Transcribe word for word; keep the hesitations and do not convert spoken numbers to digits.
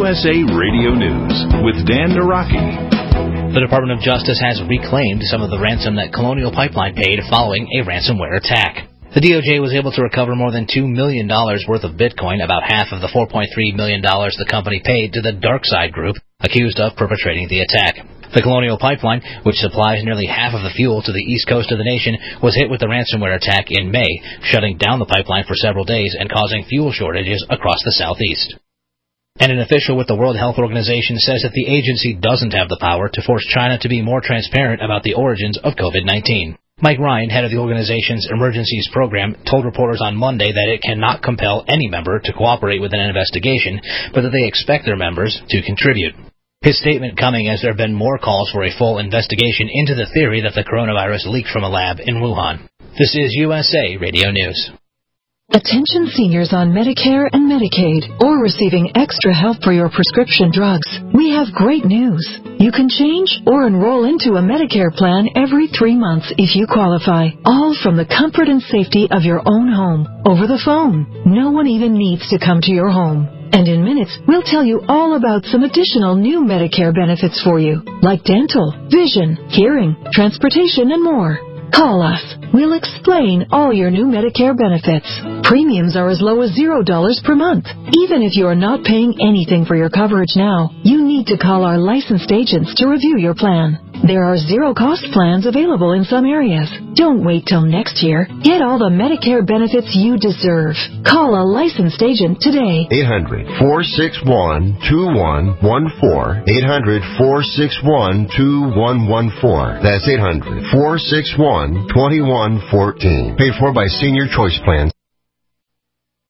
S A Radio News with Dan Naraki. The Department of Justice has reclaimed some of the ransom that Colonial Pipeline paid following a ransomware attack. The D O J was able to recover more than two million dollars worth of Bitcoin, about half of the four point three million dollars the company paid to the DarkSide Group, accused of perpetrating the attack. The Colonial Pipeline, which supplies nearly half of the fuel to the east coast of the nation, was hit with the ransomware attack in May, shutting down the pipeline for several days and causing fuel shortages across the southeast. And an official with the World Health Organization says that the agency doesn't have the power to force China to be more transparent about the origins of COVID nineteen. Mike Ryan, head of the organization's emergencies program, told reporters on Monday that it cannot compel any member to cooperate with an investigation, but that they expect their members to contribute. His statement coming as there have been more calls for a full investigation into the theory that the coronavirus leaked from a lab in Wuhan. This is U S A Radio News. Attention seniors on Medicare and Medicaid or receiving extra help for your prescription drugs. We have great news. You can change or enroll into a Medicare plan every three months if you qualify, all from the comfort and safety of your own home, over the phone. No one even needs to come to your home. And in minutes, we'll tell you all about some additional new Medicare benefits for you, like dental, vision, hearing, transportation, and more. Call us. We'll explain all your new Medicare benefits. Premiums are as low as zero dollars per month. Even if you are not paying anything for your coverage now, you need to call our licensed agents to review your plan. There are zero-cost plans available in some areas. Don't wait till next year. Get all the Medicare benefits you deserve. Call a licensed agent today. eight hundred, four six one, two one one four. eight hundred, four six one, two one one four. That's eight hundred, four six one, two one one four. Paid for by Senior Choice Plans.